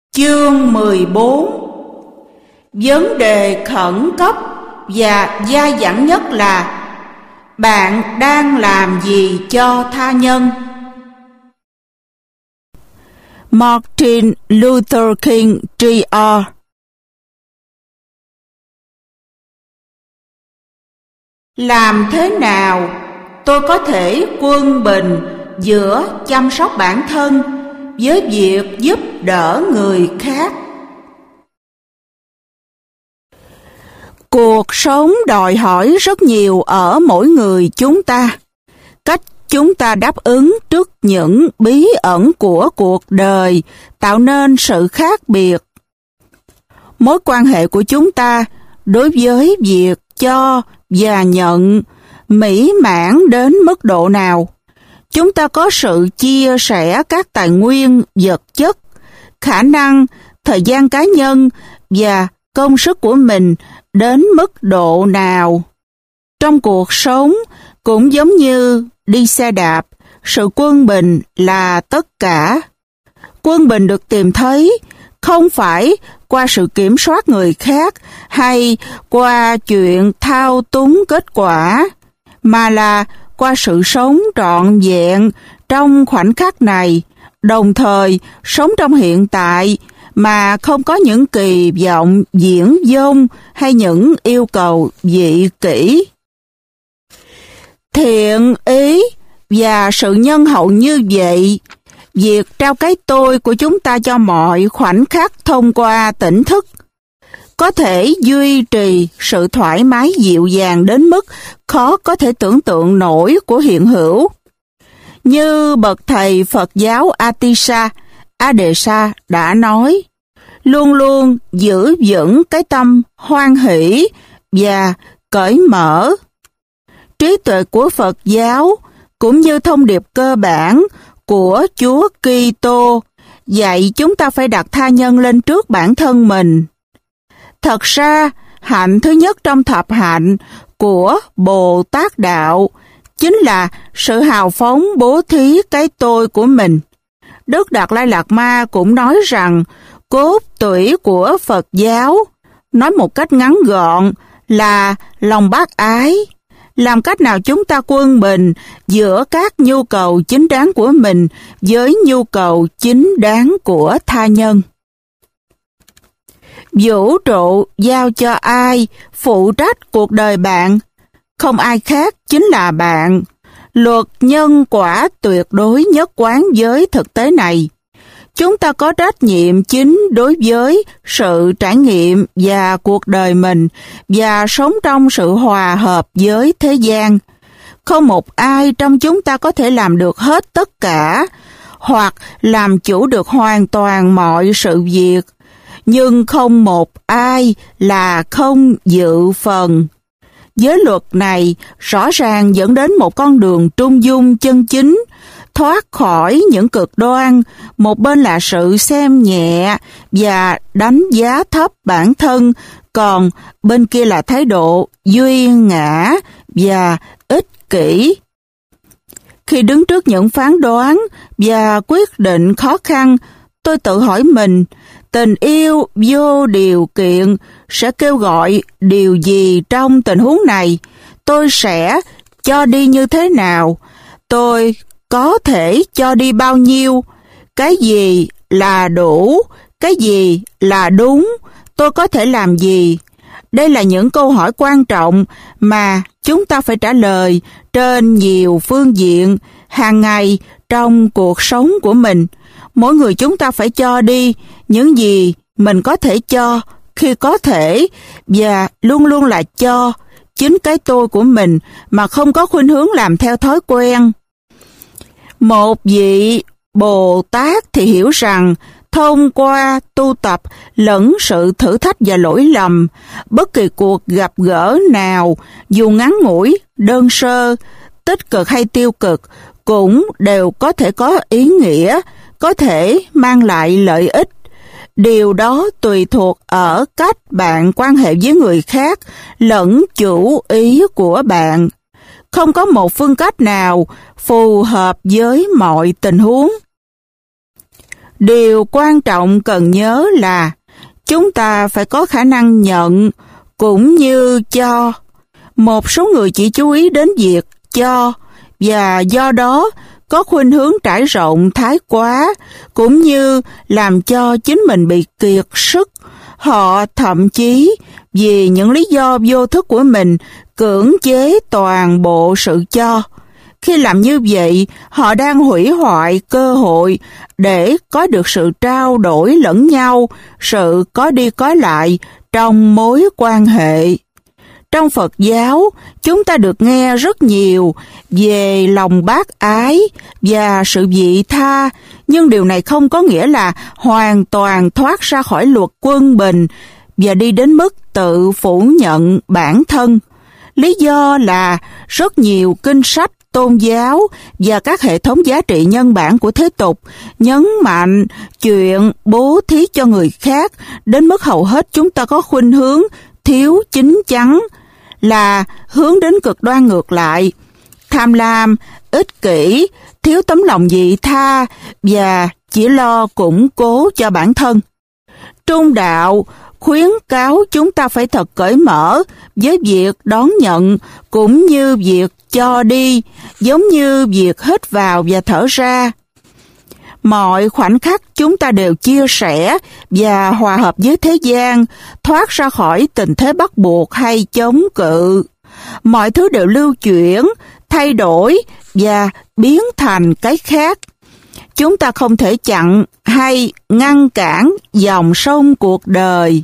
Chương 14. Vấn đề khẩn cấp và dai dẳng nhất là bạn đang làm gì cho tha nhân? Martin Luther King Jr. Làm thế nào tôi có thể quân bình giữa chăm sóc bản thân với việc giúp đỡ người khác? Cuộc sống đòi hỏi rất nhiều ở mỗi người chúng ta. Cách chúng ta đáp ứng trước những bí ẩn của cuộc đời tạo nên sự khác biệt. Mối quan hệ của chúng ta đối với việc cho và nhận mỹ mãn đến mức độ nào? Chúng ta có sự chia sẻ các tài nguyên vật chất, khả năng, thời gian cá nhân và công sức của mình đến mức độ nào? Trong cuộc sống, cũng giống như đi xe đạp, sự quân bình là tất cả. Quân bình được tìm thấy không phải qua sự kiểm soát người khác hay qua chuyện thao túng kết quả, mà là qua sự sống trọn vẹn trong khoảnh khắc này, đồng thời sống trong hiện tại mà không có những kỳ vọng viển vông hay những yêu cầu vị kỷ. Thiện ý và sự nhân hậu như vậy, việc trao cái tôi của chúng ta cho mọi khoảnh khắc thông qua tỉnh thức, có thể duy trì sự thoải mái dịu dàng đến mức khó có thể tưởng tượng nổi của hiện hữu. Như bậc thầy Phật giáo Atisha Adesa đã nói, luôn luôn giữ vững cái tâm hoan hỷ và cởi mở. Trí tuệ của Phật giáo cũng như thông điệp cơ bản của Chúa Kitô dạy chúng ta phải đặt tha nhân lên trước bản thân mình. Thật ra, hạnh thứ nhất trong thập hạnh của Bồ Tát Đạo chính là sự hào phóng bố thí cái tôi của mình. Đức Đạt Lai Lạt Ma cũng nói rằng cốt tủy của Phật giáo, nói một cách ngắn gọn, là lòng bác ái. Làm cách nào chúng ta quân bình giữa các nhu cầu chính đáng của mình với nhu cầu chính đáng của tha nhân? Vũ trụ giao cho ai phụ trách cuộc đời bạn? Không ai khác chính là bạn. Luật nhân quả tuyệt đối nhất quán với thực tế này. Chúng ta có trách nhiệm chính đối với sự trải nghiệm và cuộc đời mình và sống trong sự hòa hợp với thế gian. Không một ai trong chúng ta có thể làm được hết tất cả hoặc làm chủ được hoàn toàn mọi sự việc, nhưng không một ai là không dự phần. Giới luật này rõ ràng dẫn đến một con đường trung dung chân chính, thoát khỏi những cực đoan, một bên là sự xem nhẹ và đánh giá thấp bản thân, còn bên kia là thái độ duy ngã và ích kỷ. Khi đứng trước những phán đoán và quyết định khó khăn, tôi tự hỏi mình, tình yêu vô điều kiện sẽ kêu gọi điều gì trong tình huống này? Tôi sẽ cho đi như thế nào? Tôi có thể cho đi bao nhiêu? Cái gì là đủ? Cái gì là đúng? Tôi có thể làm gì? Đây là những câu hỏi quan trọng mà chúng ta phải trả lời trên nhiều phương diện hàng ngày trong cuộc sống của mình. Mỗi người chúng ta phải cho đi những gì mình có thể cho khi có thể và luôn luôn là cho chính cái tôi của mình mà không có khuynh hướng làm theo thói quen. Một vị Bồ Tát thì hiểu rằng thông qua tu tập lẫn sự thử thách và lỗi lầm, bất kỳ cuộc gặp gỡ nào, dù ngắn ngủi, đơn sơ, tích cực hay tiêu cực, cũng đều có thể có ý nghĩa, có thể mang lại lợi ích. Điều đó tùy thuộc ở cách bạn quan hệ với người khác lẫn chủ ý của bạn. Không có một phương cách nào phù hợp với mọi tình huống. Điều quan trọng cần nhớ là chúng ta phải có khả năng nhận cũng như cho. Một số người chỉ chú ý đến việc cho và do đó có khuynh hướng trải rộng thái quá cũng như làm cho chính mình bị kiệt sức. Họ thậm chí vì những lý do vô thức của mình cưỡng chế toàn bộ sự cho. Khi làm như vậy, họ đang hủy hoại cơ hội để có được sự trao đổi lẫn nhau, sự có đi có lại trong mối quan hệ. Trong Phật giáo, chúng ta được nghe rất nhiều về lòng bác ái và sự vị tha, nhưng điều này không có nghĩa là hoàn toàn thoát ra khỏi luật quân bình và đi đến mức tự phủ nhận bản thân. Lý do là rất nhiều kinh sách tôn giáo và các hệ thống giá trị nhân bản của thế tục nhấn mạnh chuyện bố thí cho người khác đến mức hầu hết chúng ta có khuynh hướng thiếu chín chắn, là hướng đến cực đoan ngược lại: tham lam, ích kỷ, thiếu tấm lòng vị tha và chỉ lo củng cố cho bản thân. Trung đạo khuyến cáo chúng ta phải thật cởi mở với việc đón nhận cũng như việc cho đi, giống như việc hít vào và thở ra. Mọi khoảnh khắc chúng ta đều chia sẻ và hòa hợp với thế gian, thoát ra khỏi tình thế bắt buộc hay chống cự. Mọi thứ đều lưu chuyển, thay đổi và biến thành cái khác. Chúng ta không thể chặn hay ngăn cản dòng sông cuộc đời.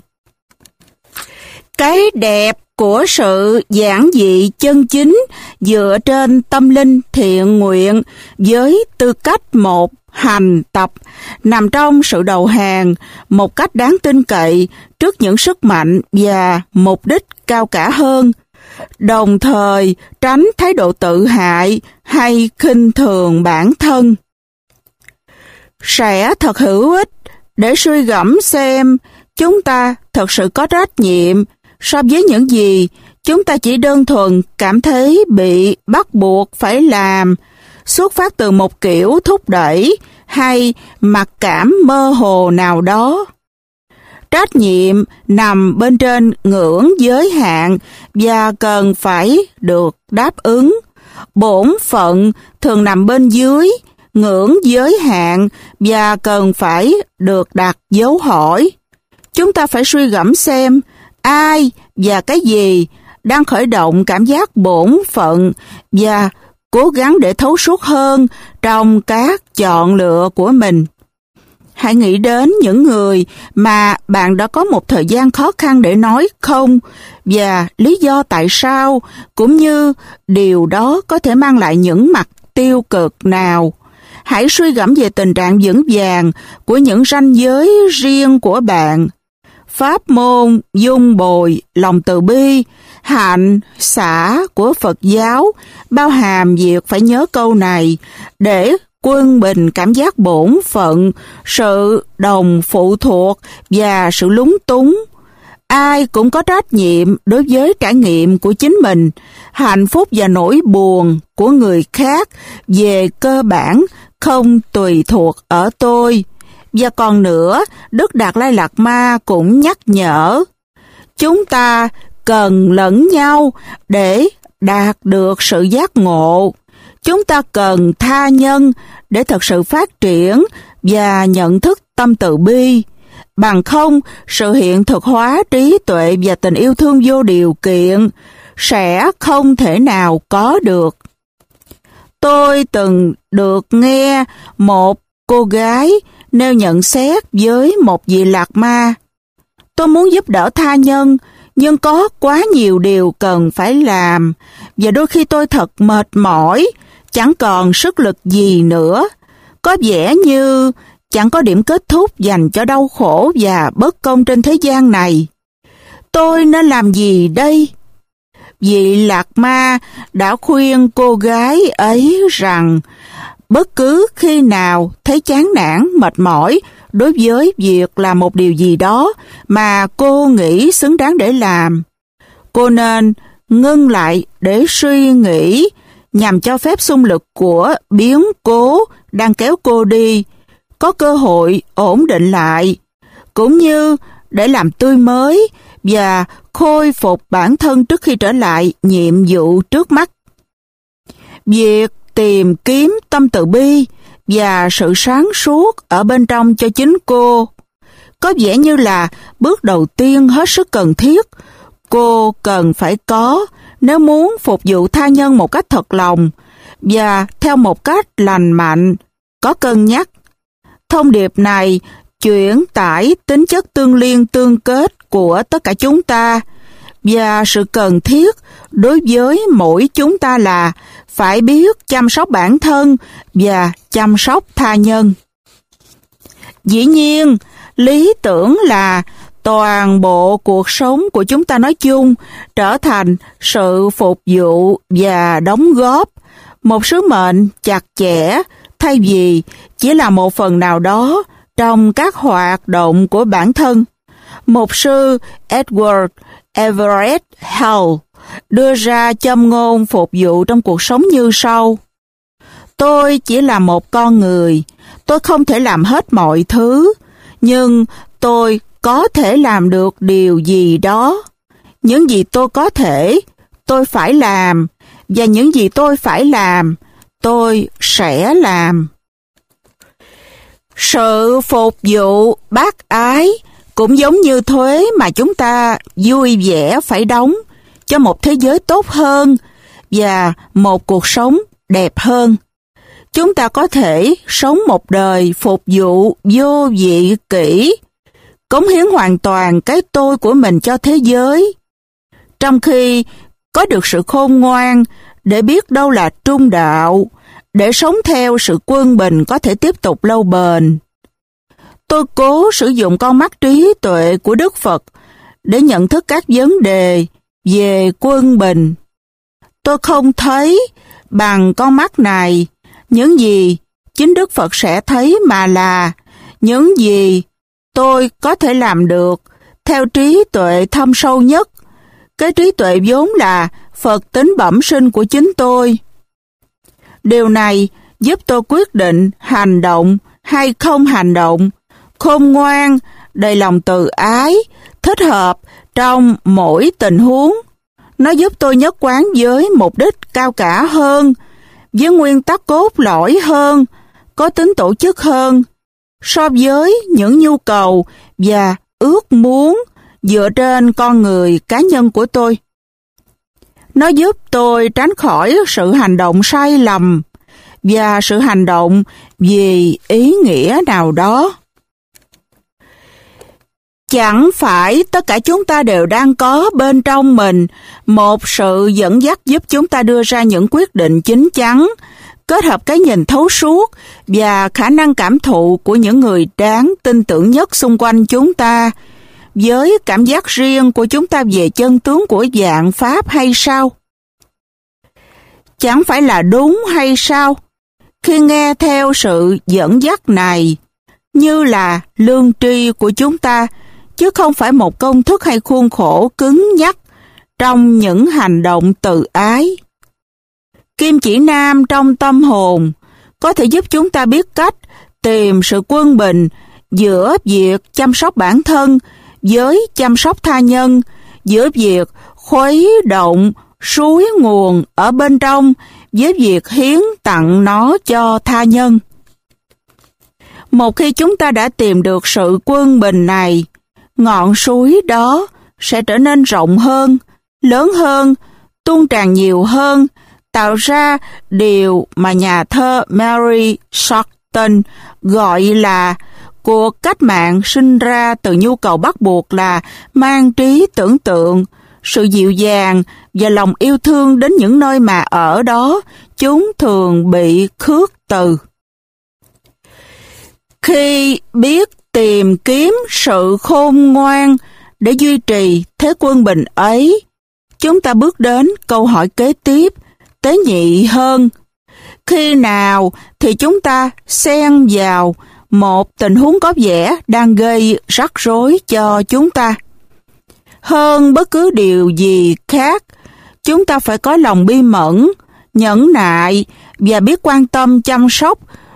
Cái đẹp của sự giản dị chân chính dựa trên tâm linh thiện nguyện với tư cách một hành tập nằm trong sự đầu hàng một cách đáng tin cậy trước những sức mạnh và mục đích cao cả hơn, đồng thời tránh thái độ tự hại hay khinh thường bản thân. Sẽ thật hữu ích để suy gẫm xem chúng ta thật sự có trách nhiệm so với những gì chúng ta chỉ đơn thuần cảm thấy bị bắt buộc phải làm, xuất phát từ một kiểu thúc đẩy hay mặc cảm mơ hồ nào đó. Trách nhiệm nằm bên trên ngưỡng giới hạn và cần phải được đáp ứng. Bổn phận thường nằm bên dưới ngưỡng giới hạn và cần phải được đặt dấu hỏi. Chúng ta phải suy gẫm xem ai và cái gì đang khởi động cảm giác bổn phận và cố gắng để thấu suốt hơn trong các chọn lựa của mình. Hãy nghĩ đến những người mà bạn đã có một thời gian khó khăn để nói không và lý do tại sao, cũng như điều đó có thể mang lại những mặt tiêu cực nào. Hãy suy gẫm về tình trạng vững vàng của những ranh giới riêng của bạn. Pháp môn, dung bồi, lòng từ bi, hạnh, xả của Phật giáo bao hàm việc phải nhớ câu này để quân bình cảm giác bổn phận, sự đồng phụ thuộc và sự lúng túng. Ai cũng có trách nhiệm đối với trải nghiệm của chính mình. Hạnh phúc và nỗi buồn của người khác về cơ bản không tùy thuộc ở tôi. Và còn nữa, Đức Đạt Lai Lạt Ma cũng nhắc nhở, chúng ta cần lẫn nhau để đạt được sự giác ngộ. Chúng ta cần tha nhân để thật sự phát triển và nhận thức tâm từ bi. Bằng không, sự hiện thực hóa trí tuệ và tình yêu thương vô điều kiện sẽ không thể nào có được. Tôi từng được nghe một cô gái nêu nhận xét với một vị Lạt Ma: tôi muốn giúp đỡ tha nhân, nhưng có quá nhiều điều cần phải làm, và đôi khi tôi thật mệt mỏi, chẳng còn sức lực gì nữa. Có vẻ như chẳng có điểm kết thúc dành cho đau khổ và bất công trên thế gian này. Tôi nên làm gì đây? Vị Lạt Ma đã khuyên cô gái ấy rằng bất cứ khi nào thấy chán nản, mệt mỏi đối với việc làm một điều gì đó mà cô nghĩ xứng đáng để làm, cô nên ngưng lại để suy nghĩ nhằm cho phép xung lực của biến cố đang kéo cô đi có cơ hội ổn định lại, cũng như để làm tươi mới và khôi phục bản thân trước khi trở lại nhiệm vụ trước mắt. Việc tìm kiếm tâm từ bi và sự sáng suốt ở bên trong cho chính cô có vẻ như là bước đầu tiên hết sức cần thiết cô cần phải có nếu muốn phục vụ tha nhân một cách thật lòng và theo một cách lành mạnh, có cân nhắc. Thông điệp này chuyển tải tính chất tương liên tương kết của tất cả chúng ta và sự cần thiết đối với mỗi chúng ta là phải biết chăm sóc bản thân và chăm sóc tha nhân. Dĩ nhiên, lý tưởng là toàn bộ cuộc sống của chúng ta nói chung trở thành sự phục vụ và đóng góp, một sứ mệnh chặt chẽ thay vì chỉ là một phần nào đó trong các hoạt động của bản thân. Mục sư Edward Everett Hall đưa ra châm ngôn phục vụ trong cuộc sống như sau: tôi chỉ là một con người, tôi không thể làm hết mọi thứ, nhưng tôi có thể làm được điều gì đó. Những gì tôi có thể, tôi phải làm, và những gì tôi phải làm, tôi sẽ làm. Sự phục vụ bác ái cũng giống như thuế mà chúng ta vui vẻ phải đóng cho một thế giới tốt hơn và một cuộc sống đẹp hơn. Chúng ta có thể sống một đời phục vụ vô vị kỷ, cống hiến hoàn toàn cái tôi của mình cho thế giới, trong khi có được sự khôn ngoan để biết đâu là trung đạo, để sống theo sự quân bình có thể tiếp tục lâu bền. Tôi cố sử dụng con mắt trí tuệ của Đức Phật để nhận thức các vấn đề về quân bình. Tôi không thấy bằng con mắt này những gì chính Đức Phật sẽ thấy, mà là những gì tôi có thể làm được theo trí tuệ thâm sâu nhất, cái trí tuệ vốn là Phật tính bẩm sinh của chính tôi. Điều này giúp tôi quyết định hành động hay không hành động, khôn ngoan, đầy lòng từ ái, thích hợp trong mỗi tình huống. Nó giúp tôi nhất quán với mục đích cao cả hơn, với nguyên tắc cốt lõi hơn, có tính tổ chức hơn, so với những nhu cầu và ước muốn dựa trên con người cá nhân của tôi. Nó giúp tôi tránh khỏi sự hành động sai lầm và sự hành động vì ý nghĩa nào đó. Chẳng phải tất cả chúng ta đều đang có bên trong mình một sự dẫn dắt giúp chúng ta đưa ra những quyết định chín chắn, kết hợp cái nhìn thấu suốt và khả năng cảm thụ của những người đáng tin tưởng nhất xung quanh chúng ta, với cảm giác riêng của chúng ta về chân tướng của vạn pháp hay sao? Chẳng phải là đúng hay sao? Khi nghe theo sự dẫn dắt này, như là lương tri của chúng ta, chứ không phải một công thức hay khuôn khổ cứng nhắc trong những hành động từ ái. Kim chỉ nam trong tâm hồn có thể giúp chúng ta biết cách tìm sự quân bình giữa việc chăm sóc bản thân với chăm sóc tha nhân, giữa việc khuấy động suối nguồn ở bên trong với việc hiến tặng nó cho tha nhân. Một khi chúng ta đã tìm được sự quân bình này, ngọn suối đó sẽ trở nên rộng hơn, lớn hơn, tuôn tràn nhiều hơn, tạo ra điều mà nhà thơ Mary Shorten gọi là cuộc cách mạng sinh ra từ nhu cầu bắt buộc là mang trí tưởng tượng, sự dịu dàng và lòng yêu thương đến những nơi mà ở đó chúng thường bị khước từ. Khi biết tìm kiếm sự khôn ngoan để duy trì thế quân bình ấy, chúng ta bước đến câu hỏi kế tiếp, tế nhị hơn. Khi nào thì chúng ta xen vào một tình huống có vẻ đang gây rắc rối cho chúng ta? Hơn bất cứ điều gì khác, chúng ta phải có lòng bi mẫn, nhẫn nại và biết quan tâm chăm sóc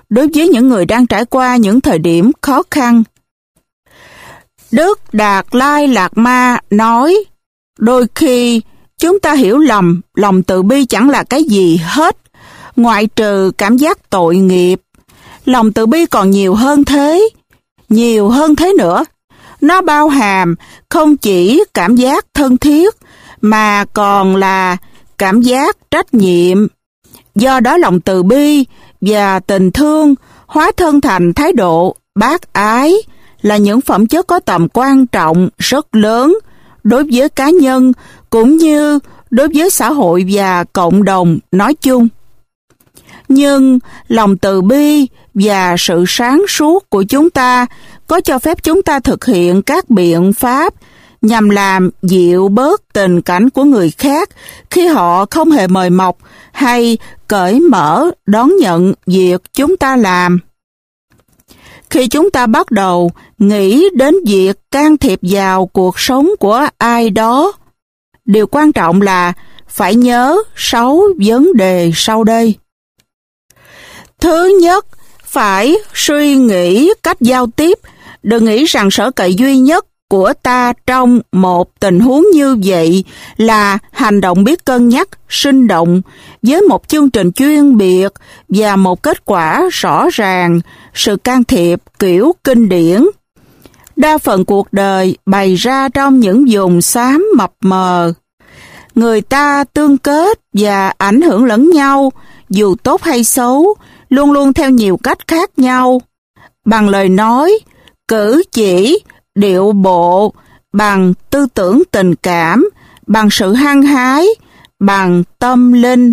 đối với những người đang trải qua những thời điểm khó khăn. Đức Đạt Lai Lạt Ma nói, đôi khi chúng ta hiểu lầm lòng từ bi chẳng là cái gì hết, ngoại trừ cảm giác tội nghiệp. Lòng từ bi còn nhiều hơn thế nữa. Nó bao hàm không chỉ cảm giác thân thiết, mà còn là cảm giác trách nhiệm. Do đó lòng từ bi và tình thương hóa thân thành thái độ bác ái là những phẩm chất có tầm quan trọng rất lớn đối với cá nhân cũng như đối với xã hội và cộng đồng nói chung. Nhưng lòng từ bi và sự sáng suốt của chúng ta có cho phép chúng ta thực hiện các biện pháp nhằm làm dịu bớt tình cảnh của người khác khi họ không hề mời mọc hay cởi mở đón nhận việc chúng ta làm. Khi chúng ta bắt đầu nghĩ đến việc can thiệp vào cuộc sống của ai đó, điều quan trọng là phải nhớ 6 vấn đề sau đây. Thứ nhất, phải suy nghĩ cách giao tiếp. Đừng nghĩ rằng sở cậy duy nhất của ta trong một tình huống như vậy là hành động biết cân nhắc, sinh động, với một chương trình chuyên biệt và một kết quả rõ ràng, sự can thiệp kiểu kinh điển. Đa phần cuộc đời bày ra trong những vùng xám mập mờ. Người ta tương kết và ảnh hưởng lẫn nhau, dù tốt hay xấu, luôn luôn theo nhiều cách khác nhau. Bằng lời nói, cử chỉ, điệu bộ, bằng tư tưởng tình cảm, bằng sự hăng hái, bằng tâm linh.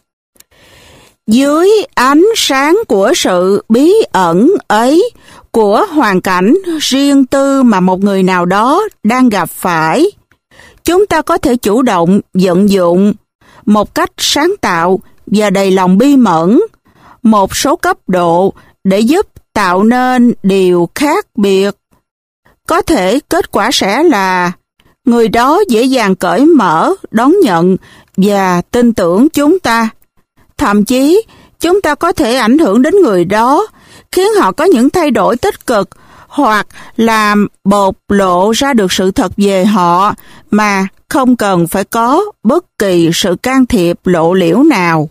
Dưới ánh sáng của sự bí ẩn ấy, của hoàn cảnh riêng tư mà một người nào đó đang gặp phải, chúng ta có thể chủ động vận dụng một cách sáng tạo và đầy lòng bi mẫn một số cấp độ để giúp tạo nên điều khác biệt. Có thể kết quả sẽ là người đó dễ dàng cởi mở, đón nhận và tin tưởng chúng ta. Thậm chí, chúng ta có thể ảnh hưởng đến người đó, khiến họ có những thay đổi tích cực hoặc làm bộc lộ ra được sự thật về họ mà không cần phải có bất kỳ sự can thiệp lộ liễu nào.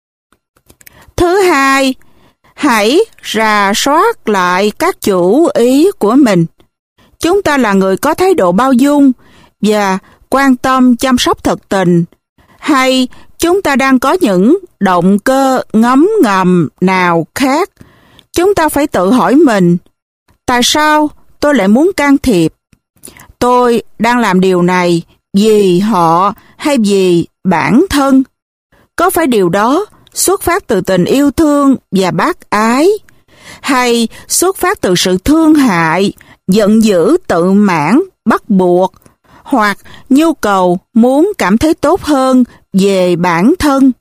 Thứ hai, hãy rà soát lại các chủ ý của mình. Chúng ta là người có thái độ bao dung và quan tâm chăm sóc thật tình, hay chúng ta đang có những động cơ ngấm ngầm nào khác? Chúng ta phải tự hỏi mình, tại sao tôi lại muốn can thiệp? Tôi đang làm điều này vì họ hay vì bản thân? Có phải điều đó xuất phát từ tình yêu thương và bác ái, hay xuất phát từ sự thương hại, giận dữ tự mãn, bắt buộc, hoặc nhu cầu muốn cảm thấy tốt hơn về bản thân?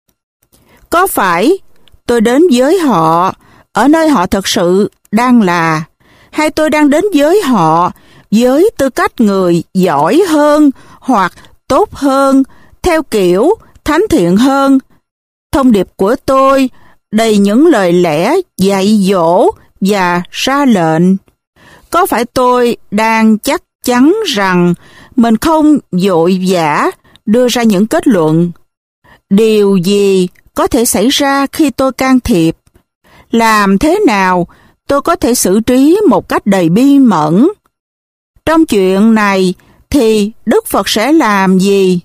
Có phải tôi đến với họ ở nơi họ thật sự đang là, hay tôi đang đến với họ với tư cách người giỏi hơn hoặc tốt hơn, theo kiểu thánh thiện hơn? Thông điệp của tôi đầy những lời lẽ dạy dỗ và ra lệnh. Có phải tôi đang chắc chắn rằng mình không vội vã đưa ra những kết luận? Điều gì có thể xảy ra khi tôi can thiệp? Làm thế nào tôi có thể xử trí một cách đầy bi mẫn? Trong chuyện này thì Đức Phật sẽ làm gì?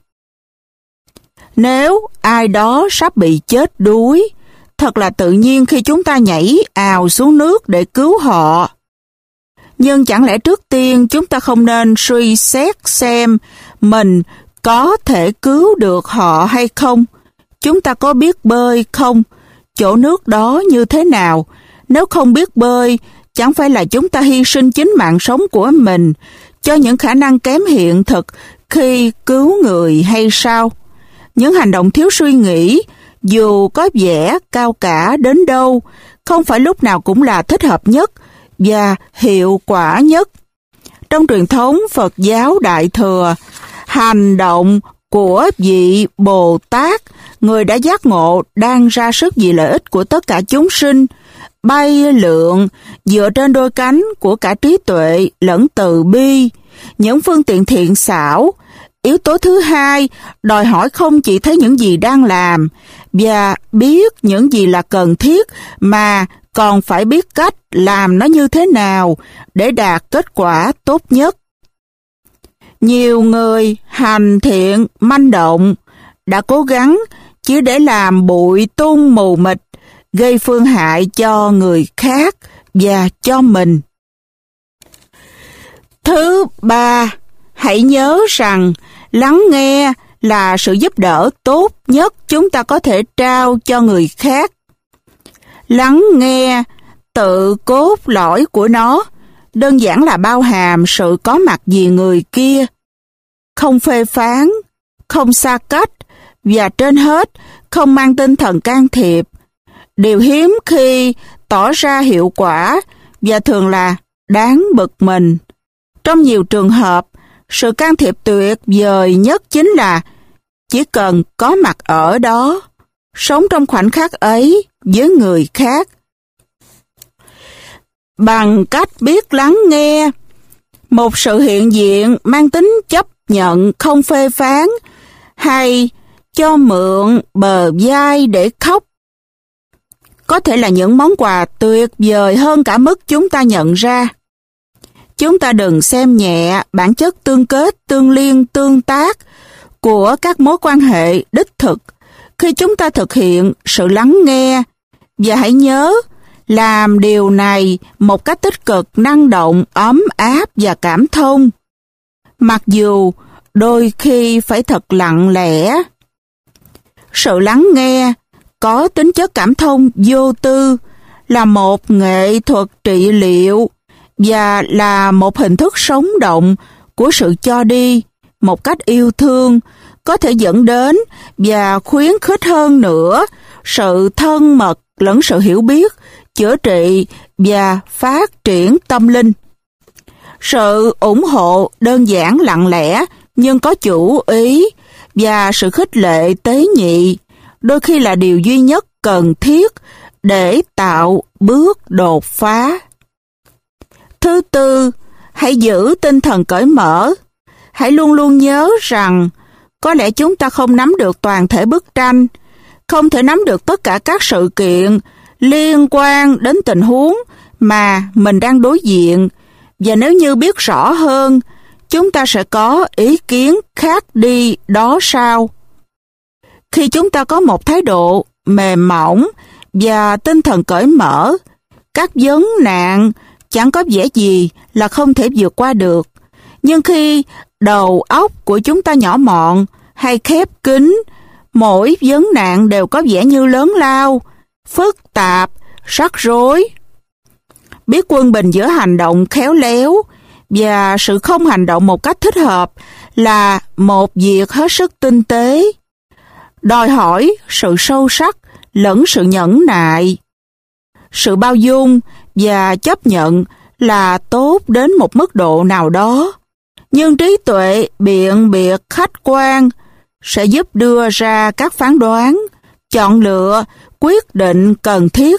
Nếu ai đó sắp bị chết đuối, thật là tự nhiên khi chúng ta nhảy ào xuống nước để cứu họ. Nhưng chẳng lẽ trước tiên chúng ta không nên suy xét xem mình có thể cứu được họ hay không? Chúng ta có biết bơi không? Chỗ nước đó như thế nào? Nếu không biết bơi, chẳng phải là chúng ta hy sinh chính mạng sống của mình cho những khả năng kém hiện thực khi cứu người hay sao? Những hành động thiếu suy nghĩ, dù có vẻ cao cả đến đâu, không phải lúc nào cũng là thích hợp nhất và hiệu quả nhất. Trong truyền thống Phật giáo Đại Thừa, hành động của vị Bồ Tát, người đã giác ngộ đang ra sức vì lợi ích của tất cả chúng sinh, bay lượn dựa trên đôi cánh của cả trí tuệ lẫn từ bi, những phương tiện thiện xảo. Yếu tố thứ hai đòi hỏi không chỉ thấy những gì đang làm và biết những gì là cần thiết, mà còn phải biết cách làm nó như thế nào để đạt kết quả tốt nhất. Nhiều người hành thiện manh động đã cố gắng chỉ để làm bụi tung mù mịt, gây phương hại cho người khác và cho mình. Thứ ba, hãy nhớ rằng lắng nghe là sự giúp đỡ tốt nhất chúng ta có thể trao cho người khác. Lắng nghe, tự cốt lõi của nó, đơn giản là bao hàm sự có mặt vì người kia, không phê phán, không xa cách, và trên hết, không mang tinh thần can thiệp. Điều hiếm khi tỏ ra hiệu quả và thường là đáng bực mình. Trong nhiều trường hợp, sự can thiệp tuyệt vời nhất chính là chỉ cần có mặt ở đó, sống trong khoảnh khắc ấy với người khác. Bằng cách biết lắng nghe, một sự hiện diện mang tính chấp nhận, không phê phán, hay cho mượn bờ vai để khóc, có thể là những món quà tuyệt vời hơn cả mức chúng ta nhận ra. Chúng ta đừng xem nhẹ bản chất tương kết, tương liên, tương tác của các mối quan hệ đích thực khi chúng ta thực hiện sự lắng nghe, và hãy nhớ làm điều này một cách tích cực, năng động, ấm áp và cảm thông, mặc dù đôi khi phải thật lặng lẽ. Sự lắng nghe có tính chất cảm thông vô tư, là một nghệ thuật trị liệu và là một hình thức sống động của sự cho đi một cách yêu thương, có thể dẫn đến và khuyến khích hơn nữa sự thân mật lẫn sự hiểu biết, chữa trị và phát triển tâm linh. Sự ủng hộ đơn giản lặng lẽ nhưng có chủ ý và sự khích lệ tế nhị đôi khi là điều duy nhất cần thiết để tạo bước đột phá. Thứ tư, hãy giữ tinh thần cởi mở. Hãy luôn luôn nhớ rằng có lẽ chúng ta không nắm được toàn thể bức tranh, không thể nắm được tất cả các sự kiện liên quan đến tình huống mà mình đang đối diện, và nếu như biết rõ hơn, chúng ta sẽ có ý kiến khác đi đó sao. Khi chúng ta có một thái độ mềm mỏng và tinh thần cởi mở, các vấn nạn chẳng có vẻ gì là không thể vượt qua được. Nhưng khi đầu óc của chúng ta nhỏ mọn hay khép kín, mỗi vấn nạn đều có vẻ như lớn lao, phức tạp, rắc rối. Biết quân bình giữa hành động khéo léo và sự không hành động một cách thích hợp là một việc hết sức tinh tế, đòi hỏi sự sâu sắc lẫn sự nhẫn nại. Sự bao dung và chấp nhận là tốt đến một mức độ nào đó, nhưng trí tuệ biện biệt khách quan sẽ giúp đưa ra các phán đoán, chọn lựa, quyết định cần thiết.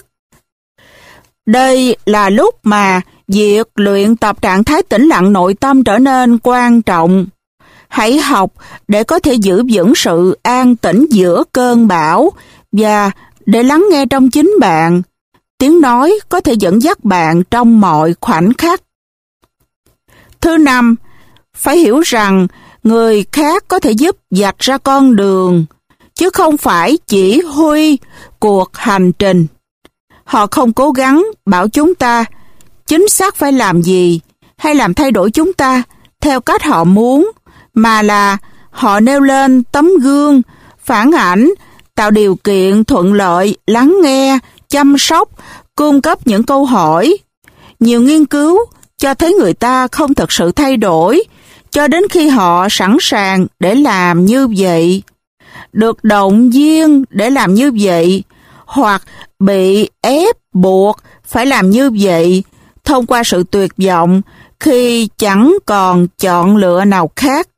Đây là lúc mà việc luyện tập trạng thái tĩnh lặng nội tâm trở nên quan trọng. Hãy học để có thể giữ vững sự an tĩnh giữa cơn bão và để lắng nghe trong chính bạn. Tiếng nói có thể dẫn dắt bạn trong mọi khoảnh khắc. Thứ năm, phải hiểu rằng người khác có thể giúp vạch ra con đường, chứ không phải chỉ huy cuộc hành trình. Họ không cố gắng bảo chúng ta chính xác phải làm gì hay làm thay đổi chúng ta theo cách họ muốn, mà là họ nêu lên tấm gương, phản ảnh, tạo điều kiện thuận lợi, lắng nghe, chăm sóc, cung cấp những câu hỏi. Nhiều nghiên cứu cho thấy người ta không thực sự thay đổi cho đến khi họ sẵn sàng để làm như vậy, được động viên để làm như vậy, hoặc bị ép buộc phải làm như vậy thông qua sự tuyệt vọng khi chẳng còn chọn lựa nào khác.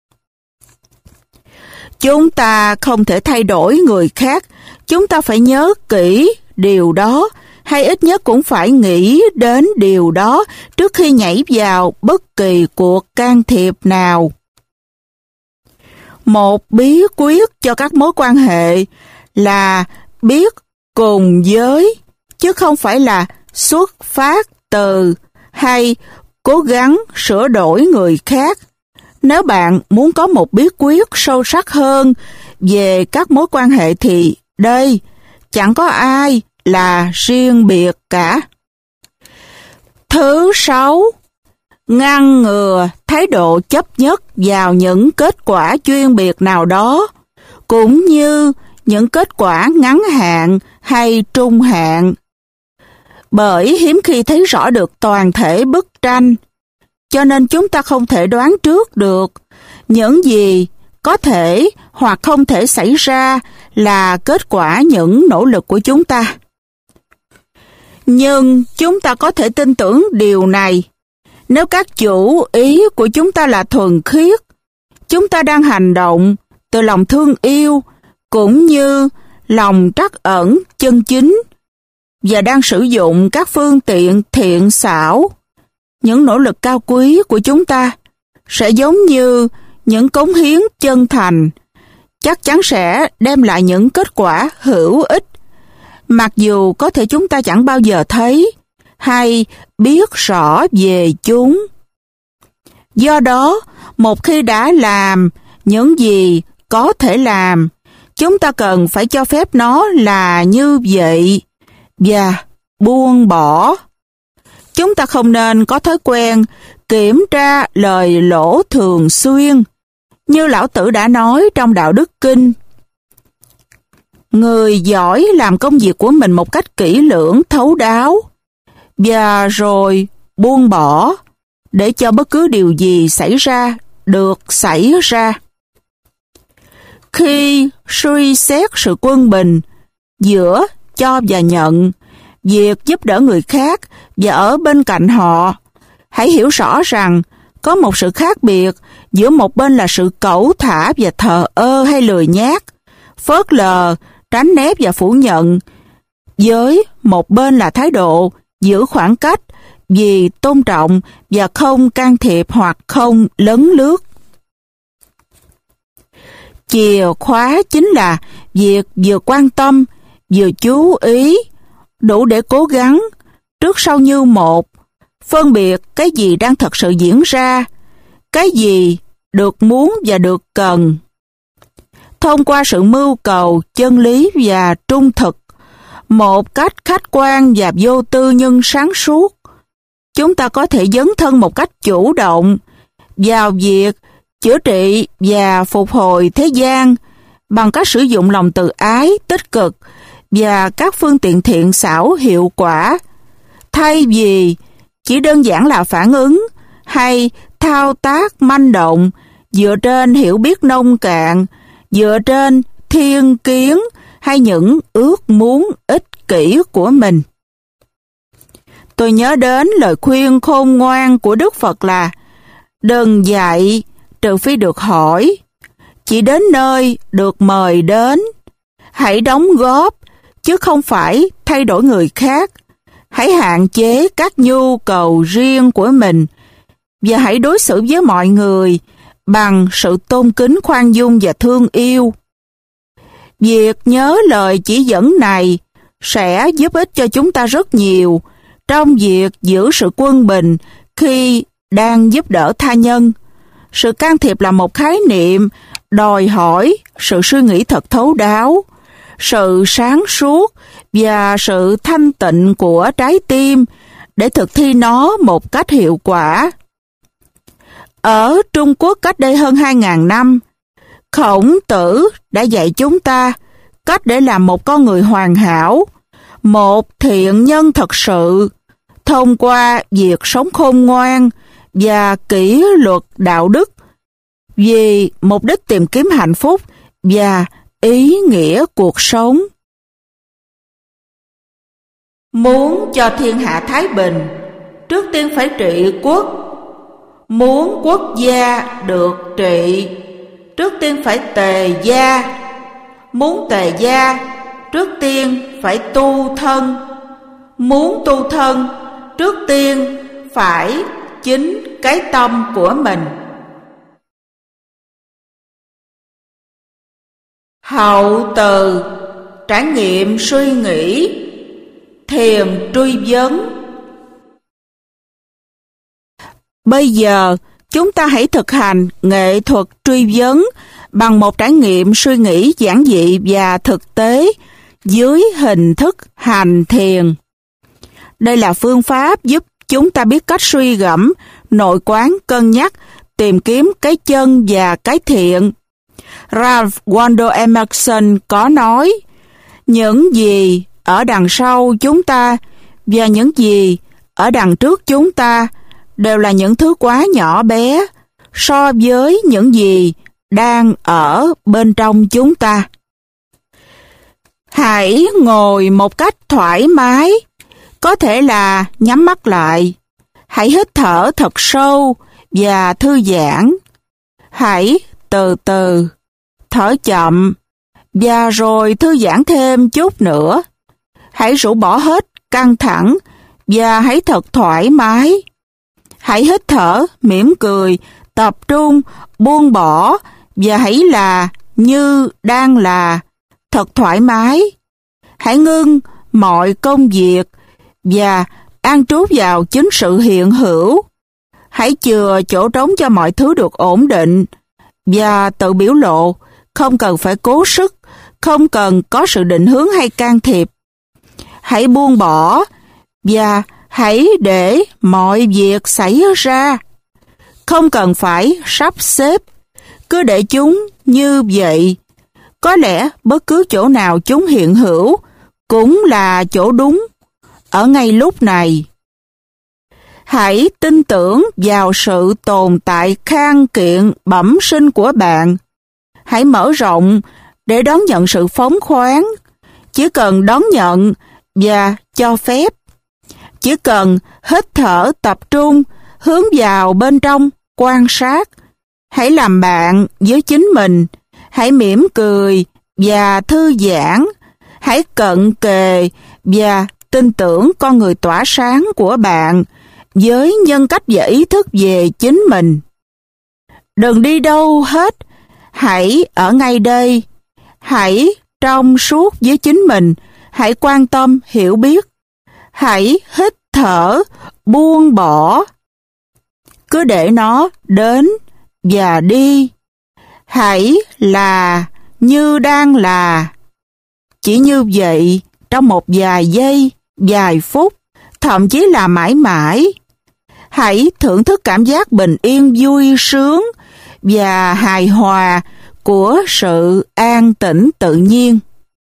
Chúng ta không thể thay đổi người khác, chúng ta phải nhớ kỹ điều đó. hay ít nhất cũng phải nghĩ đến điều đó trước khi nhảy vào bất kỳ cuộc can thiệp nào. Một bí quyết cho các mối quan hệ là biết cùng với, chứ không phải là xuất phát từ hay cố gắng sửa đổi người khác. Nếu bạn muốn có một bí quyết sâu sắc hơn về các mối quan hệ thì đây, chẳng có ai là riêng biệt cả. Thứ 6, ngăn ngừa thái độ chấp nhất vào những kết quả chuyên biệt nào đó, cũng như những kết quả ngắn hạn hay trung hạn. Bởi hiếm khi thấy rõ được toàn thể bức tranh, cho nên chúng ta không thể đoán trước được những gì có thể hoặc không thể xảy ra là kết quả những nỗ lực của chúng ta. Nhưng chúng ta có thể tin tưởng điều này. Nếu các chủ ý của chúng ta là thuần khiết, chúng ta đang hành động từ lòng thương yêu cũng như lòng trắc ẩn chân chính và đang sử dụng các phương tiện thiện xảo, những nỗ lực cao quý của chúng ta sẽ giống như những cống hiến chân thành, chắc chắn sẽ đem lại những kết quả hữu ích, mặc dù có thể chúng ta chẳng bao giờ thấy hay biết rõ về chúng. Do đó, một khi đã làm những gì có thể làm, chúng ta cần phải cho phép nó là như vậy và buông bỏ. Chúng ta không nên có thói quen kiểm tra lời lỗ thường xuyên. Như Lão Tử đã nói trong Đạo Đức Kinh, người giỏi làm công việc của mình một cách kỹ lưỡng, thấu đáo, và rồi buông bỏ, để cho bất cứ điều gì xảy ra được xảy ra. Khi suy xét sự quân bình giữa cho và nhận, việc giúp đỡ người khác và ở bên cạnh họ, hãy hiểu rõ rằng có một sự khác biệt giữa một bên là sự cẩu thả và thờ ơ hay lười nhác, phớt lờ, tránh né và phủ nhận, với một bên là thái độ giữ khoảng cách vì tôn trọng và không can thiệp hoặc không lấn lướt. Chìa khóa chính là việc vừa quan tâm, vừa chú ý, đủ để cố gắng, trước sau như một, phân biệt cái gì đang thật sự diễn ra, cái gì được muốn và được cần. Thông qua sự mưu cầu chân lý và trung thực, một cách khách quan và vô tư nhưng sáng suốt, chúng ta có thể dấn thân một cách chủ động vào việc chữa trị và phục hồi thế gian bằng cách sử dụng lòng từ ái tích cực và các phương tiện thiện xảo hiệu quả, thay vì chỉ đơn giản là phản ứng hay thao tác manh động dựa trên hiểu biết nông cạn, dựa trên thiên kiến hay những ước muốn ích kỷ của mình. Tôi nhớ đến lời khuyên khôn ngoan của Đức Phật là đừng dạy trừ phi được hỏi, chỉ đến nơi được mời đến. Hãy đóng góp, chứ không phải thay đổi người khác. Hãy hạn chế các nhu cầu riêng của mình và hãy đối xử với mọi người bằng sự tôn kính, khoan dung và thương yêu. Việc nhớ lời chỉ dẫn này sẽ giúp ích cho chúng ta rất nhiều trong việc giữ sự quân bình khi đang giúp đỡ tha nhân. Sự can thiệp là một khái niệm đòi hỏi sự suy nghĩ thật thấu đáo, sự sáng suốt và sự thanh tịnh của trái tim để thực thi nó một cách hiệu quả. Ở Trung Quốc cách đây hơn 2.000 năm, Khổng Tử đã dạy chúng ta cách để làm một con người hoàn hảo, một thiện nhân thật sự, thông qua việc sống khôn ngoan và kỷ luật đạo đức, vì mục đích tìm kiếm hạnh phúc và ý nghĩa cuộc sống. Muốn cho thiên hạ thái bình, trước tiên phải trị quốc. Muốn quốc gia được trị, trước tiên phải tề gia. Muốn tề gia, trước tiên phải tu thân. muốn tu thân, trước tiên phải chính cái tâm của mình. Hậu từ trải nghiệm suy nghĩ, thiền truy vấn. Bây giờ, chúng ta hãy thực hành nghệ thuật truy vấn bằng một trải nghiệm suy nghĩ giản dị và thực tế dưới hình thức hành thiền. Đây là phương pháp giúp chúng ta biết cách suy gẫm, nội quán, cân nhắc, tìm kiếm cái chân và cái thiện. Ralph Waldo Emerson có nói, những gì ở đằng sau chúng ta và những gì ở đằng trước chúng ta đều là những thứ quá nhỏ bé so với những gì đang ở bên trong chúng ta. Hãy ngồi một cách thoải mái, có thể là nhắm mắt lại. Hãy hít thở thật sâu và thư giãn. Hãy từ từ thở chậm và rồi thư giãn thêm chút nữa. Hãy rũ bỏ hết căng thẳng và hãy thật thoải mái. Hãy hít thở, mỉm cười, tập trung, buông bỏ và hãy là như đang là, thật thoải mái. Hãy ngưng mọi công việc và an trú vào chính sự hiện hữu. Hãy chừa chỗ trống cho mọi thứ được ổn định và tự biểu lộ, không cần phải cố sức, không cần có sự định hướng hay can thiệp. Hãy buông bỏ và hãy để mọi việc xảy ra. Không cần phải sắp xếp, cứ để chúng như vậy. Có lẽ bất cứ chỗ nào chúng hiện hữu cũng là chỗ đúng ở ngay lúc này. Hãy tin tưởng vào sự tồn tại khang kiện bẩm sinh của bạn. Hãy mở rộng để đón nhận sự phóng khoáng. Chỉ cần đón nhận và cho phép. Chỉ cần hít thở tập trung, hướng vào bên trong, quan sát. Hãy làm bạn với chính mình. Hãy mỉm cười và thư giãn. Hãy cận kề và tin tưởng con người tỏa sáng của bạn với nhân cách và ý thức về chính mình. Đừng đi đâu hết. Hãy ở ngay đây. Hãy trong suốt với chính mình. Hãy quan tâm, hiểu biết. Hãy hít thở, buông bỏ. Cứ để nó đến và đi. Hãy là như đang là. Chỉ như vậy, trong một vài giây, vài phút, thậm chí là mãi mãi. Hãy thưởng thức cảm giác bình yên, vui sướng và hài hòa của sự an tĩnh tự nhiên.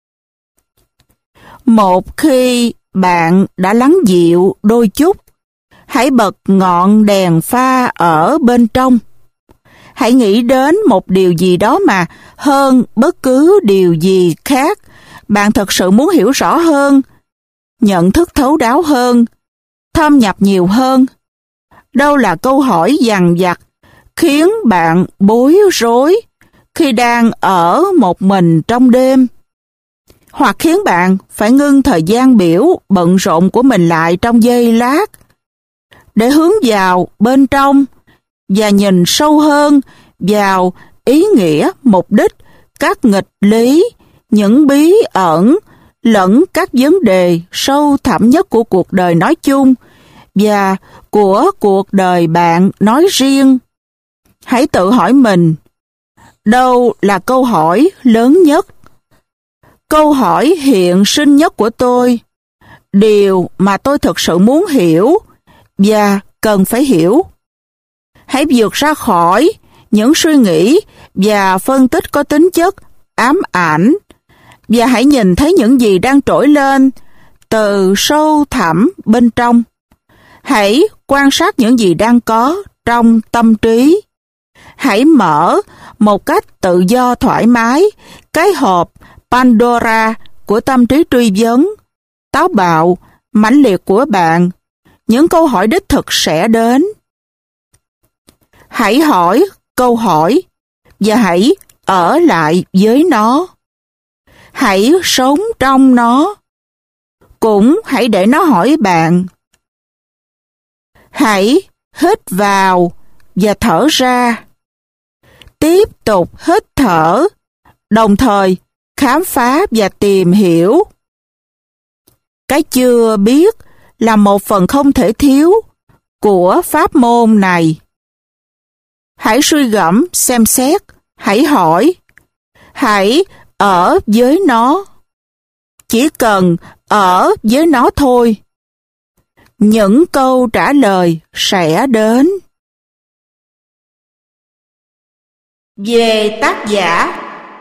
Một khi bạn đã lắng dịu đôi chút, hãy bật ngọn đèn pha ở bên trong. Hãy nghĩ đến một điều gì đó mà hơn bất cứ điều gì khác, bạn thật sự muốn hiểu rõ hơn, nhận thức thấu đáo hơn, thâm nhập nhiều hơn. Đâu là câu hỏi dằng dặc khiến bạn bối rối khi đang ở một mình trong đêm, hoặc khiến bạn phải ngưng thời gian biểu bận rộn của mình lại trong giây lát để hướng vào bên trong và nhìn sâu hơn vào ý nghĩa, mục đích, các nghịch lý, những bí ẩn lẫn các vấn đề sâu thẳm nhất của cuộc đời nói chung và của cuộc đời bạn nói riêng. Hãy tự hỏi mình, đâu là câu hỏi lớn nhất? Câu hỏi hiện sinh nhất của tôi, điều mà tôi thực sự muốn hiểu và cần phải hiểu. Hãy vượt ra khỏi những suy nghĩ và phân tích có tính chất ám ảnh và hãy nhìn thấy những gì đang trỗi lên từ sâu thẳm bên trong. Hãy quan sát những gì đang có trong tâm trí. Hãy mở một cách tự do thoải mái cái hộp Pandora của tâm trí truy vấn, táo bạo, mãnh liệt của bạn. Những câu hỏi đích thực sẽ đến. Hãy hỏi câu hỏi và hãy ở lại với nó. Hãy sống trong nó. cũng hãy để nó hỏi bạn. Hãy hít vào và thở ra. Tiếp tục hít thở, đồng thời khám phá và tìm hiểu. Cái chưa biết là một phần không thể thiếu của pháp môn này. Hãy suy gẫm, xem xét, hãy hỏi, hãy ở với nó. Chỉ cần ở với nó thôi. Những câu trả lời sẽ đến. Về tác giả,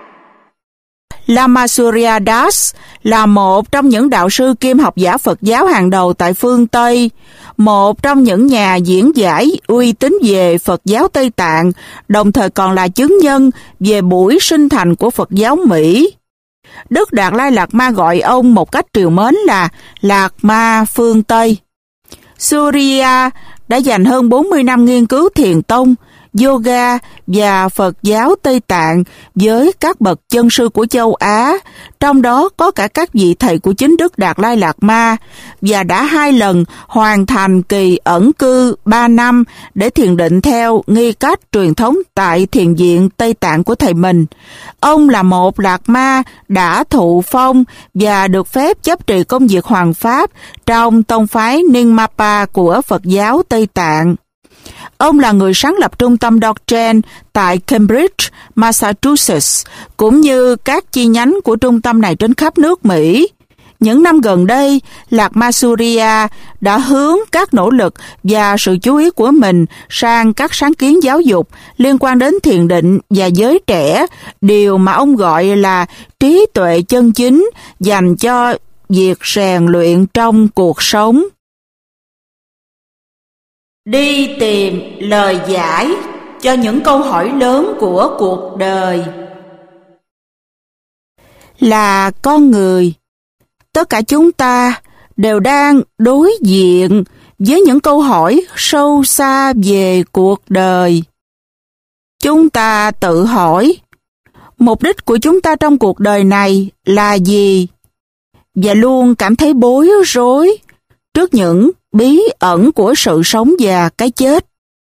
Lama Surya Das là một trong những đạo sư kiêm học giả Phật giáo hàng đầu tại phương Tây, một trong những nhà diễn giải uy tín về Phật giáo Tây Tạng, đồng thời còn là chứng nhân về buổi sinh thành của Phật giáo Mỹ. Đức Đạt Lai Lạt Ma gọi ông một cách trìu mến là Lạt Ma phương Tây. Surya đã dành hơn 40 năm nghiên cứu thiền tông, yoga và Phật giáo Tây Tạng với các bậc chân sư của châu Á, trong đó có cả các vị thầy của chính Đức Đạt Lai Lạt Ma, và đã 2 lần hoàn thành kỳ ẩn cư 3 năm để thiền định theo nghi cách truyền thống tại thiền viện Tây Tạng của thầy mình. Ông là một Lạt Ma đã thụ phong và được phép chấp trì công việc hoàng pháp trong tông phái Nyingmapa của Phật giáo Tây Tạng. Ông là người sáng lập trung tâm Dorchen tại Cambridge, Massachusetts, cũng như các chi nhánh của trung tâm này trên khắp nước Mỹ. Những năm gần đây, Lạt Ma Surya đã hướng các nỗ lực và sự chú ý của mình sang các sáng kiến giáo dục liên quan đến thiền định và giới trẻ, điều mà ông gọi là trí tuệ chân chính dành cho việc rèn luyện trong cuộc sống. Đi tìm lời giải cho những câu hỏi lớn của cuộc đời. Là con người, tất cả chúng ta đều đang đối diện với những câu hỏi sâu xa về cuộc đời. Chúng ta tự hỏi, mục đích của chúng ta trong cuộc đời này là gì? Và luôn cảm thấy bối rối trước những bí ẩn của sự sống và cái chết.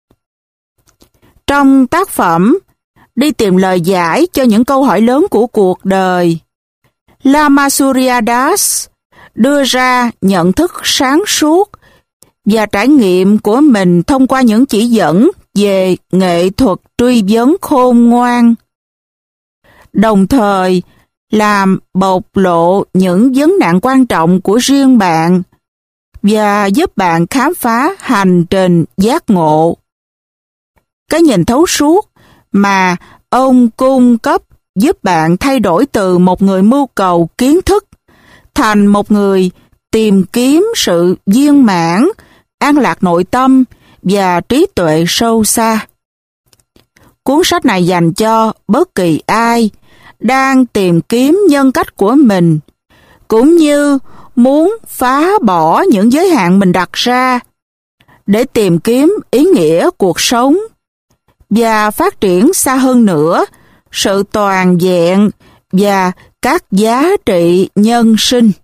Trong tác phẩm Đi tìm lời giải cho những câu hỏi lớn của cuộc đời, Lama Surya Das đưa ra nhận thức sáng suốt và trải nghiệm của mình thông qua những chỉ dẫn về nghệ thuật truy vấn khôn ngoan, đồng thời làm bộc lộ những vấn nạn quan trọng của riêng bạn và giúp bạn khám phá hành trình giác ngộ. Cái nhìn thấu suốt mà ông cung cấp giúp bạn thay đổi từ một người mưu cầu kiến thức thành một người tìm kiếm sự viên mãn, an lạc nội tâm và trí tuệ sâu xa. Cuốn sách này dành cho bất kỳ ai đang tìm kiếm nhân cách của mình, cũng như muốn phá bỏ những giới hạn mình đặt ra để tìm kiếm ý nghĩa cuộc sống và phát triển xa hơn nữa sự toàn vẹn và các giá trị nhân sinh.